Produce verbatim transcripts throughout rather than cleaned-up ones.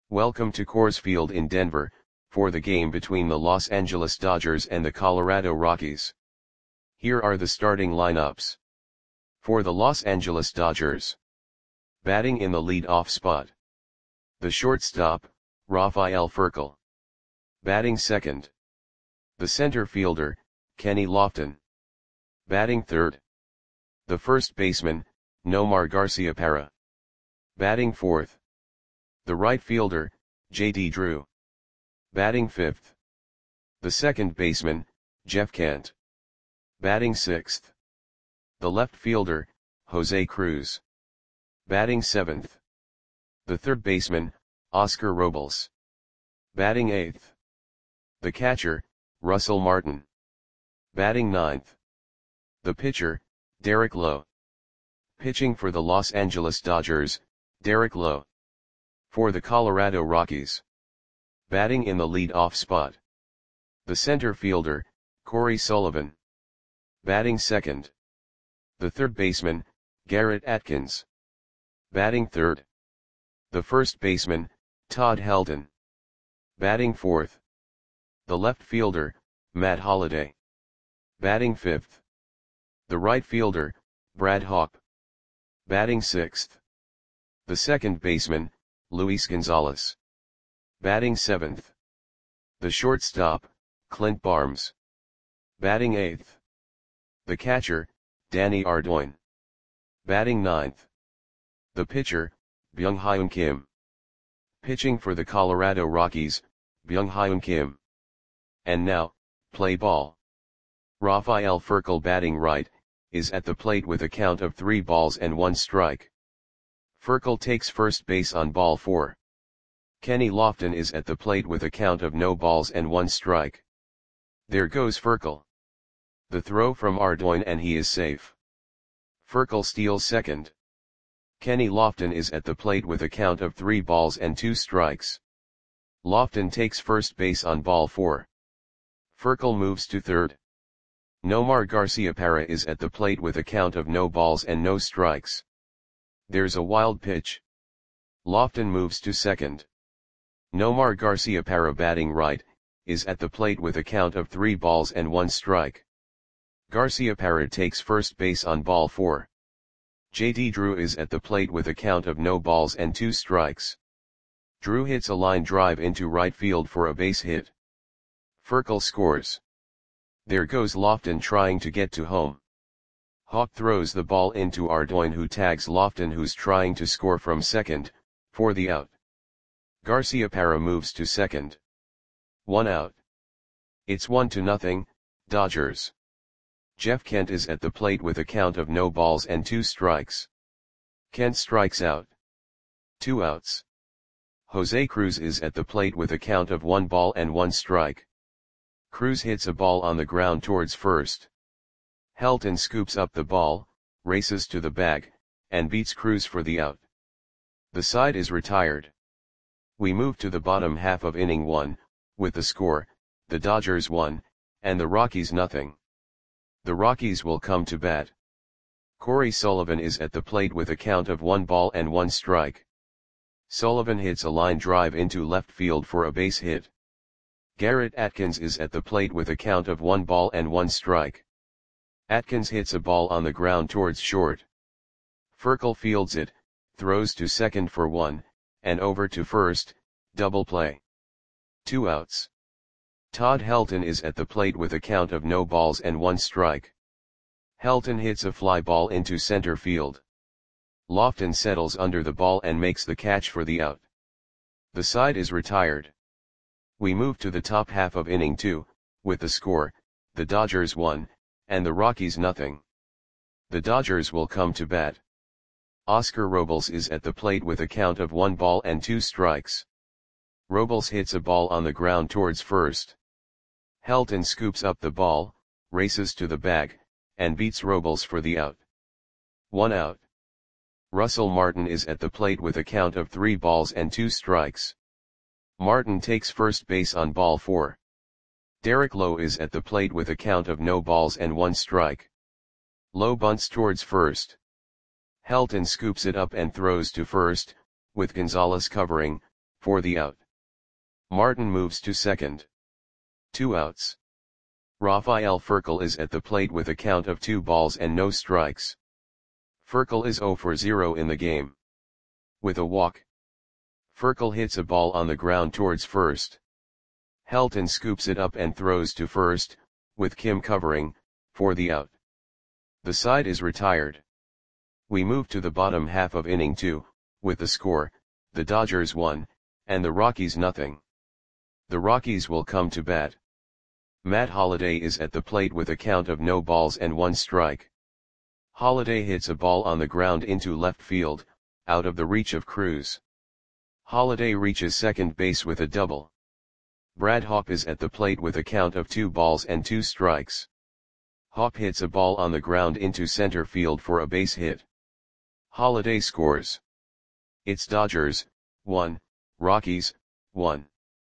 Welcome to Coors Field in Denver, for the game between the Los Angeles Dodgers and the Colorado Rockies. Here are the starting lineups. For the Los Angeles Dodgers. Batting in the lead-off spot. The shortstop, Rafael Furcal. Batting second. The center fielder, Kenny Lofton. Batting third. The first baseman, Nomar Garciaparra. Batting fourth. The right fielder, J D Drew. Batting fifth. The second baseman, Jeff Kent. Batting sixth. The left fielder, Jose Cruz. Batting seventh. The third baseman, Oscar Robles. Batting eighth. The catcher, Russell Martin. Batting ninth. The pitcher, Derek Lowe. Pitching for the Los Angeles Dodgers, Derek Lowe. For the Colorado Rockies. Batting in the lead-off spot. The center fielder, Corey Sullivan. Batting second. The third baseman, Garrett Atkins. Batting third. The first baseman, Todd Helton. Batting fourth. The left fielder, Matt Holliday. Batting fifth. The right fielder, Brad Hawpe. Batting sixth. The second baseman, Luis Gonzalez. Batting seventh. The shortstop, Clint Barnes. Batting eighth. The catcher, Danny Ardoin. Batting ninth. The pitcher, Byung-Hyun Kim. Pitching for the Colorado Rockies, Byung-Hyun Kim. And now, play ball. Rafael Furcal batting right, is at the plate with a count of three balls and one strike. Furcal takes first base on ball four. Kenny Lofton is at the plate with a count of no balls and one strike. There goes Furcal. The throw from Ardoin and he is safe. Furcal steals second. Kenny Lofton is at the plate with a count of three balls and two strikes. Lofton takes first base on ball four. Furcal moves to third. Nomar Garciaparra is at the plate with a count of no balls and no strikes. There's a wild pitch. Lofton moves to second. Nomar Garciaparra batting right, is at the plate with a count of three balls and one strike. Garciaparra takes first base on ball four. J D Drew is at the plate with a count of no balls and two strikes. Drew hits a line drive into right field for a base hit. Furcal scores. There goes Lofton trying to get to home. Hawpe throws the ball into Ardoin, who tags Lofton, who's trying to score from second, for the out. Garciaparra moves to second. One out. It's one to nothing, Dodgers. Jeff Kent is at the plate with a count of no balls and two strikes. Kent strikes out. Two outs. Jose Cruz is at the plate with a count of one ball and one strike. Cruz hits a ball on the ground towards first. Helton scoops up the ball, races to the bag, and beats Cruz for the out. The side is retired. We move to the bottom half of inning one, with the score, the Dodgers one, and the Rockies nothing. The Rockies will come to bat. Corey Sullivan is at the plate with a count of one ball and one strike. Sullivan hits a line drive into left field for a base hit. Garrett Atkins is at the plate with a count of one ball and one strike. Atkins hits a ball on the ground towards short. Furcal fields it, throws to second for one, and over to first, double play. Two outs. Todd Helton is at the plate with a count of no balls and one strike. Helton hits a fly ball into center field. Lofton settles under the ball and makes the catch for the out. The side is retired. We move to the top half of inning two, with the score, the Dodgers one, and the Rockies nothing. The Dodgers will come to bat. Oscar Robles is at the plate with a count of one ball and two strikes. Robles hits a ball on the ground towards first. Helton scoops up the ball, races to the bag, and beats Robles for the out. One out. Russell Martin is at the plate with a count of three balls and two strikes. Martin takes first base on ball four. Derek Lowe is at the plate with a count of no balls and one strike. Lowe bunts towards first. Helton scoops it up and throws to first, with Gonzalez covering, for the out. Martin moves to second. Two outs. Rafael Furcal is at the plate with a count of two balls and no strikes. Furcal is zero for zero in the game. With a walk. Furcal hits a ball on the ground towards first. Helton scoops it up and throws to first, with Kim covering, for the out. The side is retired. We move to the bottom half of inning two, with the score, the Dodgers one, and the Rockies nothing. The Rockies will come to bat. Matt Holliday is at the plate with a count of no balls and one strike. Holliday hits a ball on the ground into left field, out of the reach of Cruz. Holliday reaches second base with a double. Brad Hawpe is at the plate with a count of two balls and two strikes. Hawpe hits a ball on the ground into center field for a base hit. Holliday scores. It's Dodgers, one, Rockies, one.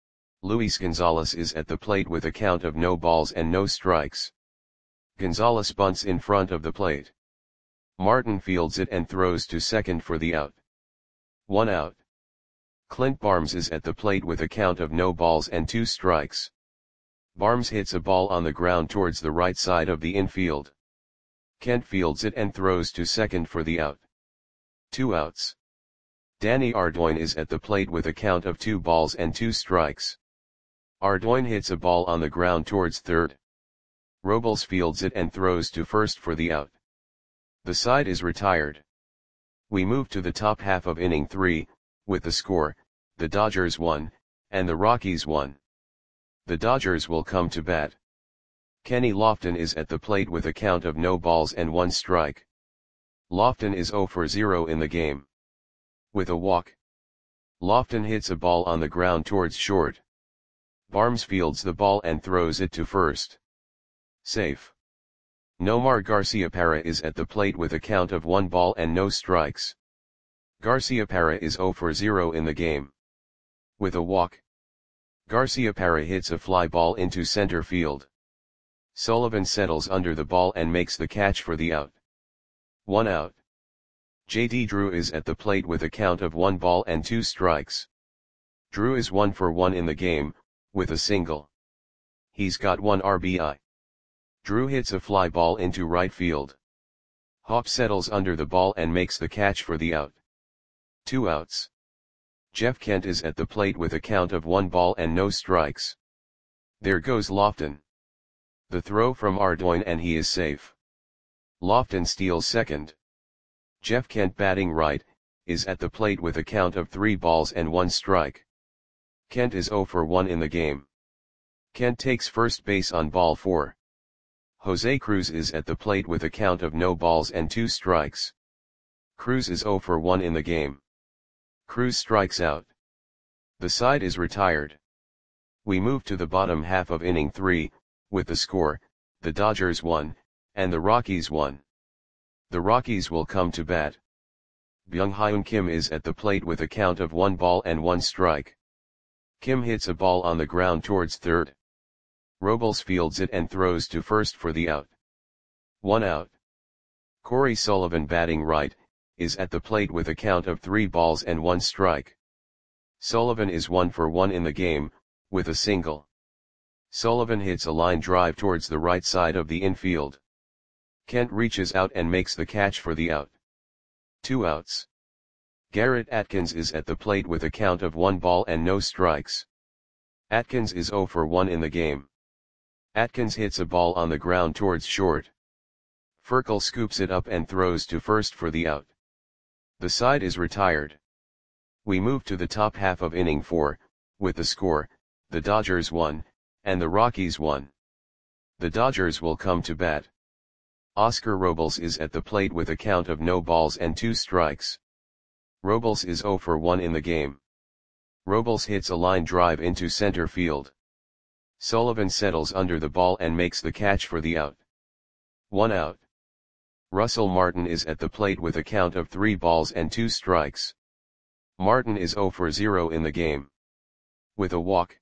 Luis Gonzalez is at the plate with a count of no balls and no strikes. Gonzalez bunts in front of the plate. Martin fields it and throws to second for the out. One out. Clint Barnes is at the plate with a count of no balls and two strikes. Barnes hits a ball on the ground towards the right side of the infield. Kent fields it and throws to second for the out. Two outs. Danny Ardoin is at the plate with a count of two balls and two strikes. Ardoin hits a ball on the ground towards third. Robles fields it and throws to first for the out. The side is retired. We move to the top half of inning three, with the score, the Dodgers one, and the Rockies one. The Dodgers will come to bat. Kenny Lofton is at the plate with a count of no balls and one strike. Lofton is zero for zero in the game. With a walk. Lofton hits a ball on the ground towards short. Barnes fields the ball and throws it to first. Safe. Nomar Garciaparra is at the plate with a count of one ball and no strikes. Garciaparra is zero for zero in the game. With a walk. Garciaparra hits a fly ball into center field. Sullivan settles under the ball and makes the catch for the out. One out. J D Drew is at the plate with a count of one ball and two strikes. Drew is one for one in the game, with a single. He's got one R B I. Drew hits a fly ball into right field. Hawpe settles under the ball and makes the catch for the out. Two outs. Jeff Kent is at the plate with a count of one ball and no strikes. There goes Lofton. The throw from Ardoin and he is safe. Lofton steals second. Jeff Kent, batting right, is at the plate with a count of three balls and one strike. Kent is zero for one in the game. Kent takes first base on ball four. Jose Cruz is at the plate with a count of no balls and two strikes. Cruz is zero for one in the game. Cruz strikes out. The side is retired. We move to the bottom half of inning three, with the score, the Dodgers one, and the Rockies one. The Rockies will come to bat. Byung-Hyun Kim is at the plate with a count of one ball and one strike. Kim hits a ball on the ground towards third. Robles fields it and throws to first for the out. One out. Corey Sullivan, batting right, is at the plate with a count of three balls and one strike. Sullivan is one for one in the game, with a single. Sullivan hits a line drive towards the right side of the infield. Kent reaches out and makes the catch for the out. Two outs. Garrett Atkins is at the plate with a count of one ball and no strikes. Atkins is zero for one in the game. Atkins hits a ball on the ground towards short. Furcal scoops it up and throws to first for the out. The side is retired. We move to the top half of inning four, with the score, the Dodgers one, and the Rockies one. The Dodgers will come to bat. Oscar Robles is at the plate with a count of no balls and two strikes. Robles is zero for one in the game. Robles hits a line drive into center field. Sullivan settles under the ball and makes the catch for the out. One out. Russell Martin is at the plate with a count of three balls and two strikes. Martin is zero for zero in the game. With a walk.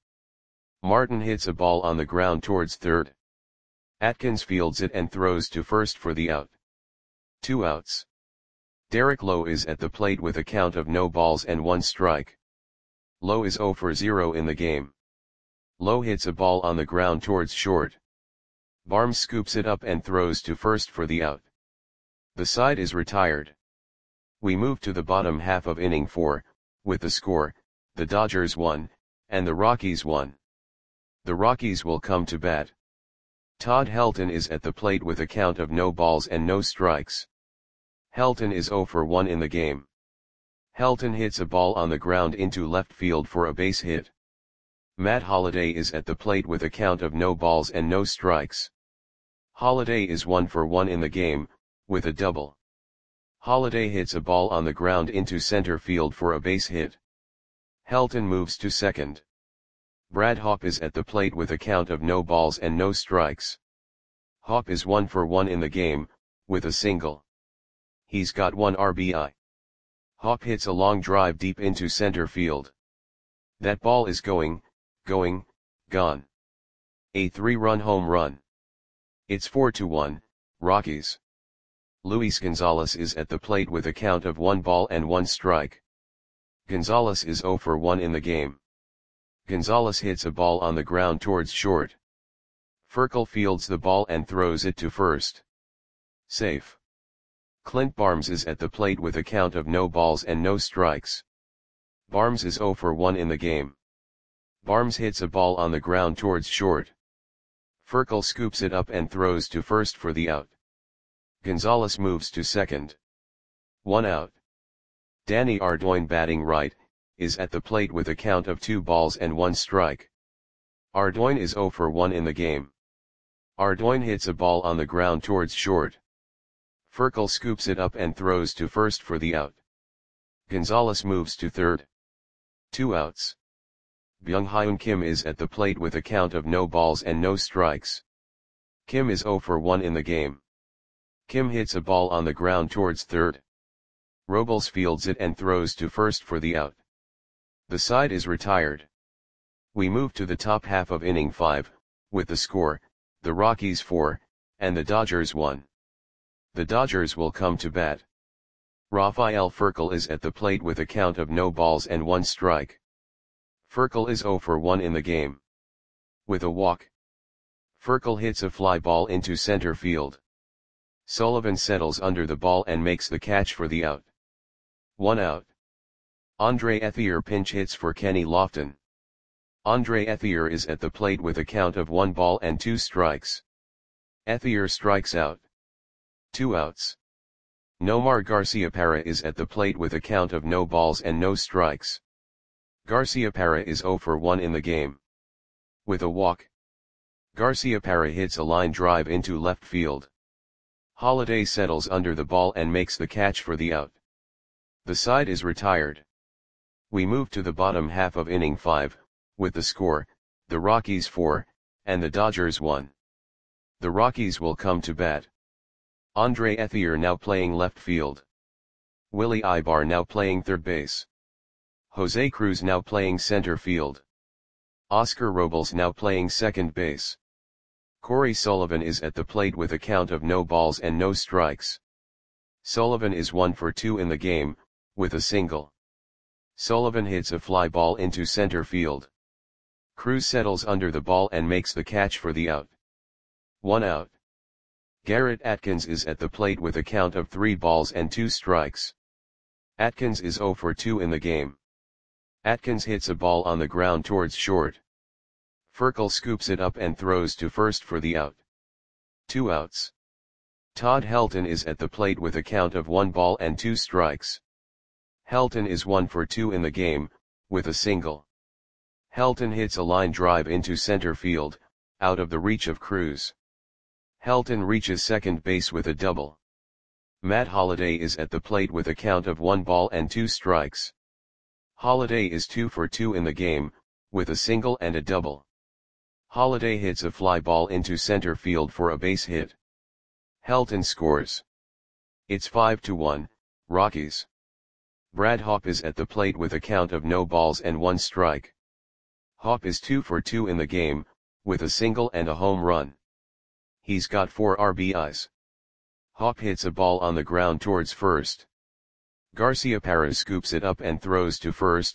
Martin hits a ball on the ground towards third. Atkins fields it and throws to first for the out. Two outs. Derek Lowe is at the plate with a count of no balls and one strike. Lowe is zero for zero in the game. Lowe hits a ball on the ground towards short. Barnes scoops it up and throws to first for the out. The side is retired. We move to the bottom half of inning four, with the score, the Dodgers won, and the Rockies won. The Rockies will come to bat. Todd Helton is at the plate with a count of no balls and no strikes. Helton is zero for one in the game. Helton hits a ball on the ground into left field for a base hit. Matt Holliday is at the plate with a count of no balls and no strikes. Holliday is one for one in the game, with a double. Holliday hits a ball on the ground into center field for a base hit. Helton moves to second. Brad Hawpe is at the plate with a count of no balls and no strikes. Hawpe is one for one in the game, with a single. He's got one R B I. Hawpe hits a long drive deep into center field. That ball is going, going, gone. A three-run home run. It's four to one, Rockies. Luis Gonzalez is at the plate with a count of one ball and one strike. Gonzalez is zero for one in the game. Gonzalez hits a ball on the ground towards short. Furcal fields the ball and throws it to first. Safe. Clint Barnes is at the plate with a count of no balls and no strikes. Barnes is zero for one in the game. Barnes hits a ball on the ground towards short. Furcal scoops it up and throws to first for the out. Gonzalez moves to second. One out. Danny Ardoin, batting right, is at the plate with a count of two balls and one strike. Ardoin is zero for one in the game. Ardoin hits a ball on the ground towards short. Furcal scoops it up and throws to first for the out. Gonzalez moves to third. Two outs. Byung-Hyun Kim is at the plate with a count of no balls and no strikes. Kim is zero for one in the game. Kim hits a ball on the ground towards third. Robles fields it and throws to first for the out. The side is retired. We move to the top half of inning five, with the score, the Rockies four, and the Dodgers one. The Dodgers will come to bat. Rafael Furcal is at the plate with a count of no balls and one strike. Furcal is zero for one in the game. With a walk. Furcal hits a fly ball into center field. Sullivan settles under the ball and makes the catch for the out. One out. Andre Ethier pinch hits for Kenny Lofton. Andre Ethier is at the plate with a count of one ball and two strikes. Ethier strikes out. Two outs. Nomar Garciaparra is at the plate with a count of no balls and no strikes. Garciaparra is zero for one in the game. With a walk. Garciaparra hits a line drive into left field. Holliday settles under the ball and makes the catch for the out. The side is retired. We move to the bottom half of inning five, with the score, the Rockies four, and the Dodgers one. The Rockies will come to bat. Andre Ethier now playing left field. Willie Ibar now playing third base. Jose Cruz now playing center field. Oscar Robles now playing second base. Corey Sullivan is at the plate with a count of no balls and no strikes. Sullivan is one for two in the game, with a single. Sullivan hits a fly ball into center field. Cruz settles under the ball and makes the catch for the out. One out. Garrett Atkins is at the plate with a count of three balls and two strikes. Atkins is zero for two in the game. Atkins hits a ball on the ground towards short. Furcal scoops it up and throws to first for the out. Two outs. Todd Helton is at the plate with a count of one ball and two strikes. Helton is one for two in the game, with a single. Helton hits a line drive into center field, out of the reach of Cruz. Helton reaches second base with a double. Matt Holliday is at the plate with a count of one ball and two strikes. Holliday is two for two in the game, with a single and a double. Holliday hits a fly ball into center field for a base hit. Helton scores. It's five to one, Rockies. Brad Hawpe is at the plate with a count of no balls and one strike. Hawpe is two for two in the game, with a single and a home run. He's got four R B Is. Hawpe hits a ball on the ground towards first. Garciaparra scoops it up and throws to first,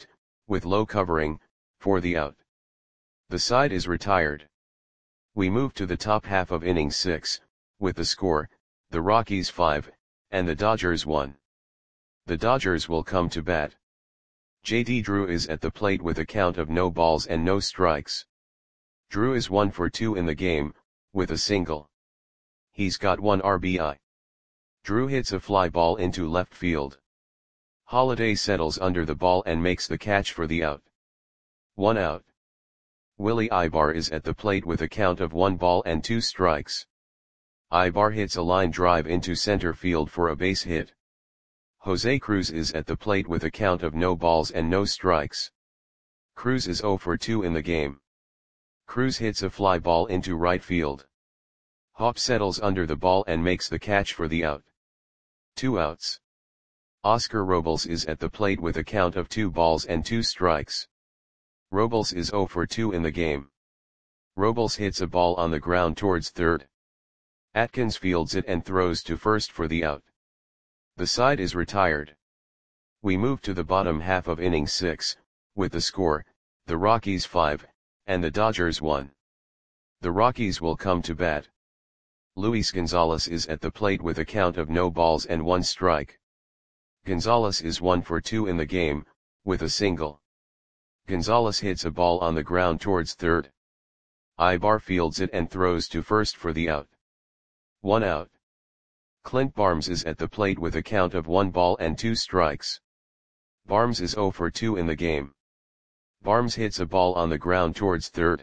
with low covering, for the out. The side is retired. We move to the top half of inning six, with the score, the Rockies five, and the Dodgers one. The Dodgers will come to bat. J D Drew is at the plate with a count of no balls and no strikes. Drew is one for two in the game, with a single. He's got one R B I. Drew hits a fly ball into left field. Holiday settles under the ball and makes the catch for the out. One out. Willie Ibar is at the plate with a count of one ball and two strikes. Ibar hits a line drive into center field for a base hit. Jose Cruz is at the plate with a count of no balls and no strikes. Cruz is zero for two in the game. Cruz hits a fly ball into right field. Hop settles under the ball and makes the catch for the out. Two outs. Oscar Robles is at the plate with a count of two balls and two strikes. Robles is zero for two in the game. Robles hits a ball on the ground towards third. Atkins fields it and throws to first for the out. The side is retired. We move to the bottom half of inning six, with the score, the Rockies five, and the Dodgers one. The Rockies will come to bat. Luis Gonzalez is at the plate with a count of no balls and one strike. Gonzalez is one for two in the game, with a single. Gonzalez hits a ball on the ground towards third. Ibar fields it and throws to first for the out. One out. Clint Barnes is at the plate with a count of one ball and two strikes. Barnes is zero for two in the game. Barnes hits a ball on the ground towards third.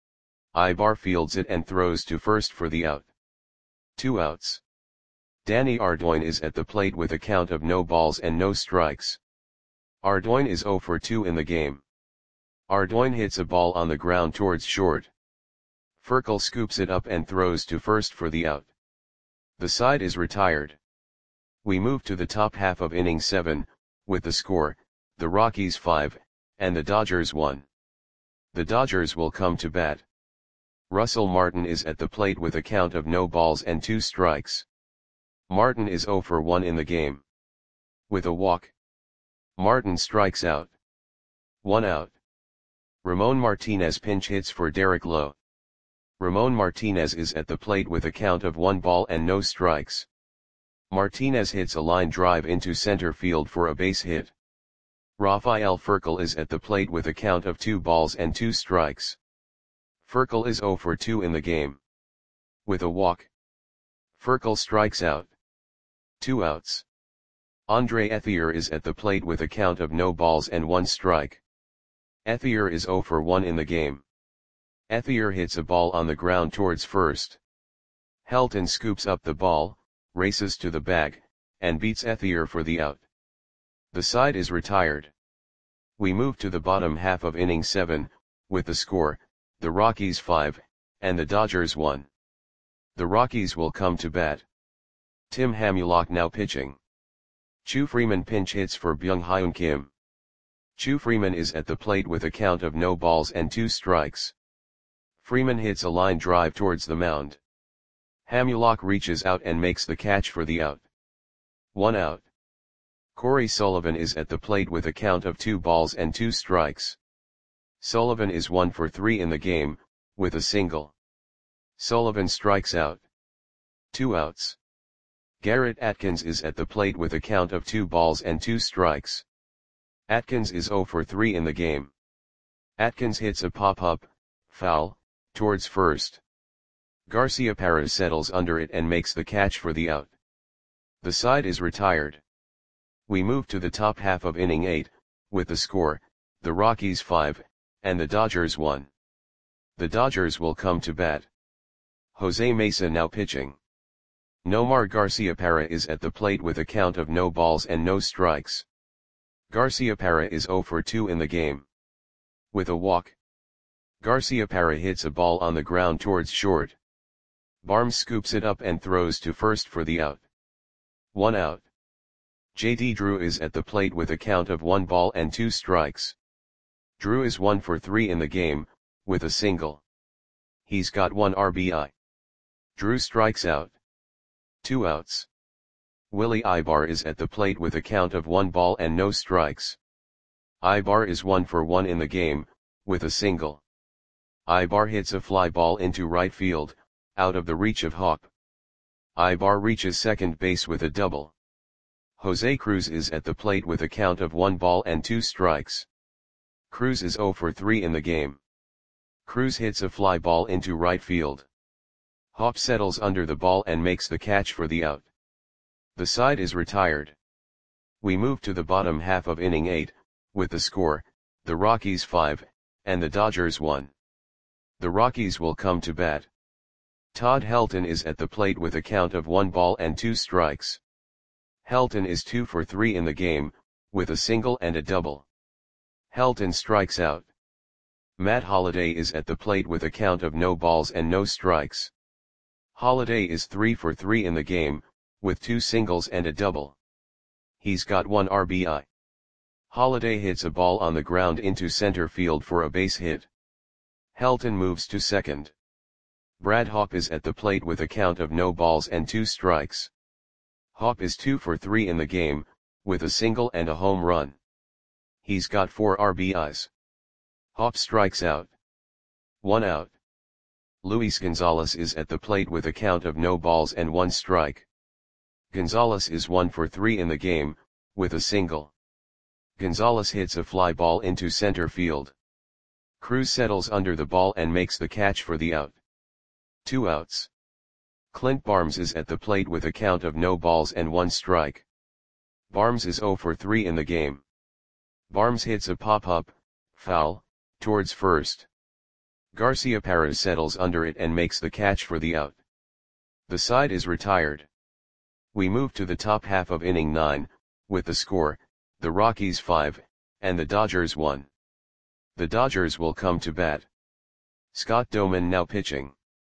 Ibar fields it and throws to first for the out. Two outs. Danny Ardoin is at the plate with a count of no balls and no strikes. Ardoin is zero for two in the game. Ardoin hits a ball on the ground towards short. Furkel scoops it up and throws to first for the out. The side is retired. We move to the top half of inning seven, with the score, the Rockies five, and the Dodgers one. The Dodgers will come to bat. Russell Martin is at the plate with a count of no balls and two strikes. Martin is zero for one in the game. With a walk. Martin strikes out. One out. Ramon Martinez pinch hits for Derek Lowe. Ramon Martinez is at the plate with a count of one ball and no strikes. Martinez hits a line drive into center field for a base hit. Rafael Furkel is at the plate with a count of two balls and two strikes. Furkel is zero for two in the game. With a walk. Furkel strikes out. Two outs. Andre Ethier is at the plate with a count of no balls and one strike. Ethier is zero for one in the game. Ethier hits a ball on the ground towards first. Helton scoops up the ball, races to the bag, and beats Ethier for the out. The side is retired. We move to the bottom half of inning seven, with the score, the Rockies five, and the Dodgers one. The Rockies will come to bat. Tim Hamulak now pitching. Chu Freeman pinch hits for Byung-Hyun Kim. Chu Freeman is at the plate with a count of no balls and two strikes. Freeman hits a line drive towards the mound. Hamulak reaches out and makes the catch for the out. One out. Corey Sullivan is at the plate with a count of two balls and two strikes. Sullivan is one for three in the game, with a single. Sullivan strikes out. Two outs. Garrett Atkins is at the plate with a count of two balls and two strikes. Atkins is zero for three in the game. Atkins hits a pop-up, foul, towards first. Garciaparra settles under it and makes the catch for the out. The side is retired. We move to the top half of inning eight, with the score, the Rockies five, and the Dodgers one. The Dodgers will come to bat. Jose Mesa now pitching. Nomar Garciaparra is at the plate with a count of no balls and no strikes. Garciaparra is zero for two in the game. With a walk. Garciaparra hits a ball on the ground towards short. Barnes scoops it up and throws to first for the out. One out. J D Drew is at the plate with a count of one ball and two strikes. Drew is one for three in the game, with a single. He's got one R B I. Drew strikes out. Two outs. Willie Ibar is at the plate with a count of one ball and no strikes. Ibar is one for one in the game, with a single. Ibar hits a fly ball into right field, out of the reach of Hop. Ibar reaches second base with a double. Jose Cruz is at the plate with a count of one ball and two strikes. Cruz is zero for three in the game. Cruz hits a fly ball into right field. Hop settles under the ball and makes the catch for the out. The side is retired. We move to the bottom half of inning eight, with the score, the Rockies five, and the Dodgers one. The Rockies will come to bat. Todd Helton is at the plate with a count of one ball and two strikes. Helton is two for three in the game, with a single and a double. Helton strikes out. Matt Holliday is at the plate with a count of no balls and no strikes. Holliday is three for three in the game, with two singles and a double. He's got one R B I. Holliday hits a ball on the ground into center field for a base hit. Helton moves to second. Brad Hop is at the plate with a count of no balls and two strikes. Hop is two for three in the game, with a single and a home run. He's got four R B Is. Hop strikes out. One out. Luis Gonzalez is at the plate with a count of no balls and one strike. Gonzalez is one for three in the game, with a single. Gonzalez hits a fly ball into center field. Cruz settles under the ball and makes the catch for the out. Two outs. Clint Barnes is at the plate with a count of no balls and one strike. Barnes is zero for three in the game. Barnes hits a pop-up, foul, towards first. Garcia Perez settles under it and makes the catch for the out. The side is retired. We move to the top half of inning nine, with the score, the Rockies five, and the Dodgers one. The Dodgers will come to bat. Scott Doman now pitching.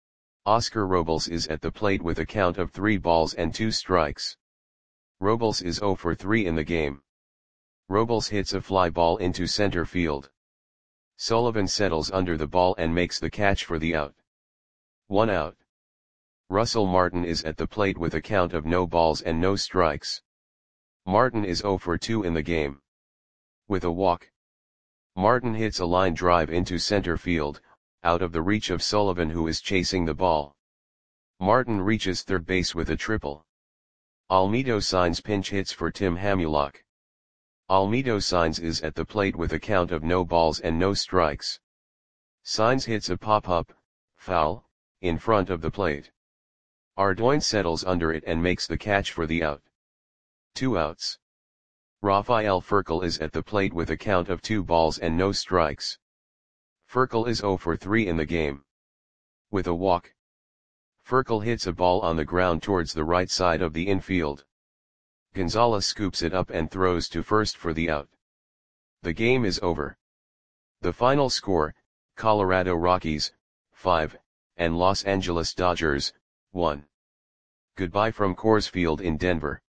Oscar Robles is at the plate with a count of three balls and two strikes. Robles is zero for three in the game. Robles hits a fly ball into center field. Sullivan settles under the ball and makes the catch for the out. One out. Russell Martin is at the plate with a count of no balls and no strikes. Martin is zero for two in the game. With a walk. Martin hits a line drive into center field, out of the reach of Sullivan, who is chasing the ball. Martin reaches third base with a triple. Almedo Sainz pinch hits for Tim Hamulak. Almedo Sainz is at the plate with a count of no balls and no strikes. Sainz hits a pop-up, foul, in front of the plate. Ardoin settles under it and makes the catch for the out. Two outs. Rafael Furcal is at the plate with a count of two balls and no strikes. Furcal is zero for three in the game. With a walk. Furcal hits a ball on the ground towards the right side of the infield. Gonzalez scoops it up and throws to first for the out. The game is over. The final score, Colorado Rockies, five, and Los Angeles Dodgers, one. Goodbye from Coors Field in Denver.